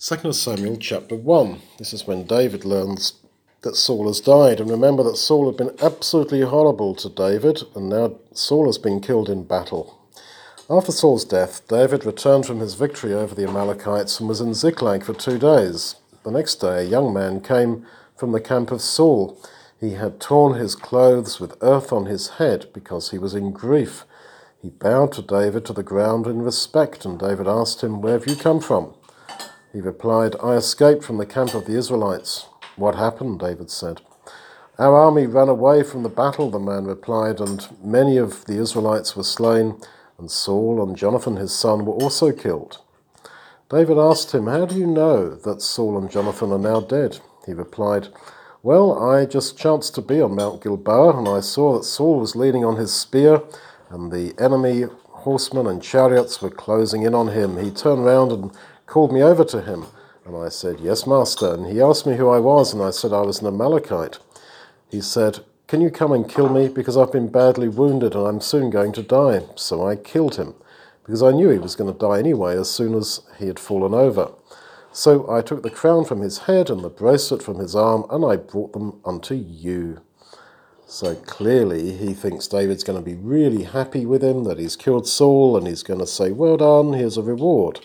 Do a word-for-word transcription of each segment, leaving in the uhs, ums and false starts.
Second Samuel chapter one. This is when David learns that Saul has died. And remember that Saul had been absolutely horrible to David, and now Saul has been killed in battle. After Saul's death, David returned from his victory over the Amalekites and was in Ziklag for two days. The next day a young man came from the camp of Saul. He had torn his clothes with earth on his head because he was in grief. He bowed to David to the ground in respect, and David asked him, "Where have you come from?" He replied, "I escaped from the camp of the Israelites." "What happened?" David said. "Our army ran away from the battle," the man replied, "and many of the Israelites were slain, and Saul and Jonathan his son were also killed." David asked him, "How do you know that Saul and Jonathan are now dead?" He replied, "Well, I just chanced to be on Mount Gilboa, and I saw that Saul was leaning on his spear, and the enemy horsemen and chariots were closing in on him. He turned round and called me over to him, and I said, 'Yes, master.' And he asked me who I was, and I said I was an Amalekite. He said, 'Can you come and kill me, because I've been badly wounded and I'm soon going to die?' So I killed him, because I knew he was going to die anyway as soon as he had fallen over. So I took the crown from his head and the bracelet from his arm, and I brought them unto you." So clearly he thinks David's going to be really happy with him, that he's killed Saul, and he's going to say, "Well done, here's a reward."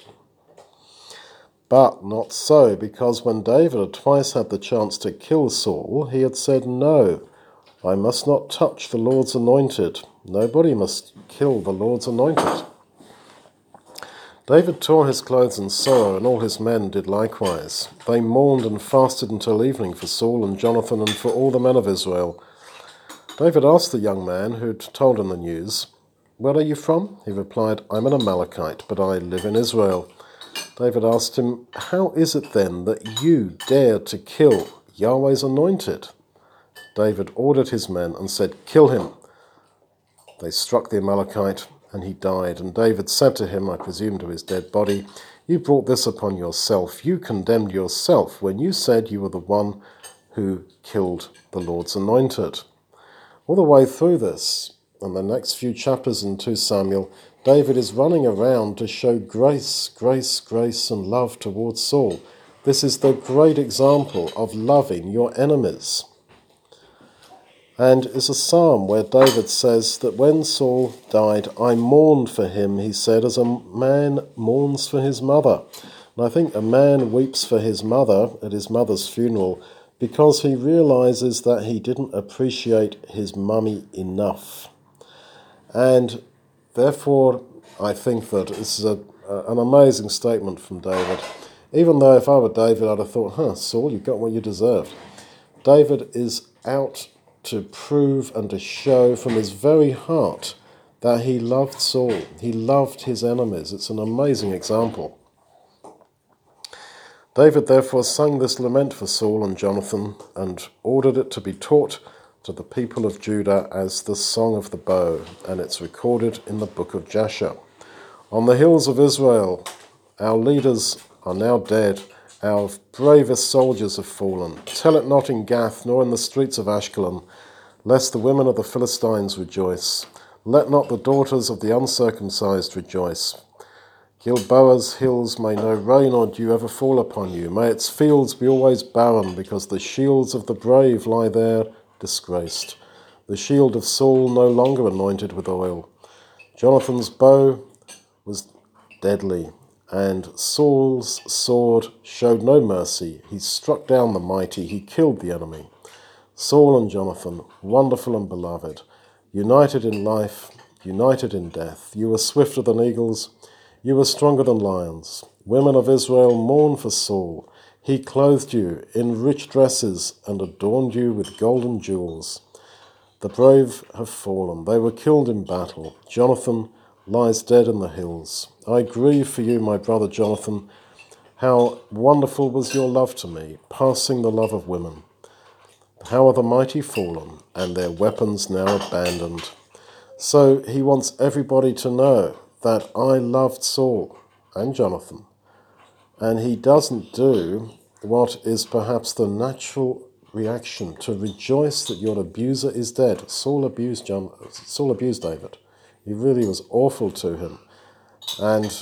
But not so, because when David had twice had the chance to kill Saul, he had said, "No, I must not touch the Lord's anointed. Nobody must kill the Lord's anointed." David tore his clothes in sorrow, and all his men did likewise. They mourned and fasted until evening for Saul and Jonathan and for all the men of Israel. David asked the young man who had told him the news, "Where are you from?" He replied, "I'm an Amalekite, but I live in Israel." David asked him, "How is it then that you dared to kill Yahweh's anointed?" David ordered his men and said, "Kill him." They struck the Amalekite, and he died. And David said to him, I presume to his dead body, "You brought this upon yourself. You condemned yourself when you said you were the one who killed the Lord's anointed." All the way through this, and the next few chapters in Second Samuel, David is running around to show grace, grace, grace, and love towards Saul. This is the great example of loving your enemies. And it's a psalm where David says that when Saul died, I mourned for him, he said, as a man mourns for his mother. And I think a man weeps for his mother at his mother's funeral because he realizes that he didn't appreciate his mummy enough. And therefore, I think that this is a, an amazing statement from David. Even though if I were David, I'd have thought, huh, Saul, you got what you deserved. David is out to prove and to show from his very heart that he loved Saul. He loved his enemies. It's an amazing example. David therefore sung this lament for Saul and Jonathan and ordered it to be taught to the people of Judah as the Song of the Bow, and it's recorded in the book of Jasher. On the hills of Israel, our leaders are now dead, our bravest soldiers have fallen. Tell it not in Gath, nor in the streets of Ashkelon, lest the women of the Philistines rejoice. Let not the daughters of the uncircumcised rejoice. Gilboa's hills may no rain or dew ever fall upon you. May its fields be always barren, because the shields of the brave lie there disgraced. The shield of Saul no longer anointed with oil. Jonathan's bow was deadly, and Saul's sword showed no mercy. He struck down the mighty, he killed the enemy. Saul and Jonathan, wonderful and beloved, united in life, united in death. You were swifter than eagles, you were stronger than lions. Women of Israel, mourn for Saul. He clothed you in rich dresses and adorned you with golden jewels. The brave have fallen. They were killed in battle. Jonathan lies dead in the hills. I grieve for you, my brother Jonathan. How wonderful was your love to me, passing the love of women. How are the mighty fallen, and their weapons now abandoned. So he wants everybody to know that I loved Saul and Jonathan. And he doesn't do what is perhaps the natural reaction, to rejoice that your abuser is dead. Saul abused John, Saul abused David. He really was awful to him. And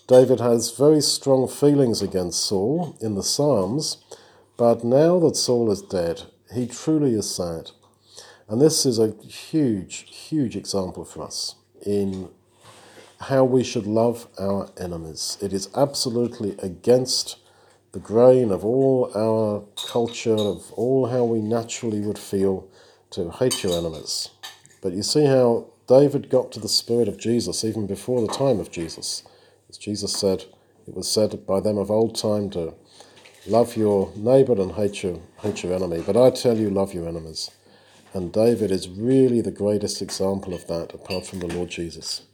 David has very strong feelings against Saul in the Psalms, but now that Saul is dead, he truly is sad. And this is a huge, huge example for us in how we should love our enemies. It is absolutely against the grain of all our culture, of all how we naturally would feel to hate your enemies. But you see how David got to the spirit of Jesus even before the time of Jesus. As Jesus said, it was said by them of old time to love your neighbour and hate your, hate your enemy. But I tell you, love your enemies. And David is really the greatest example of that apart from the Lord Jesus.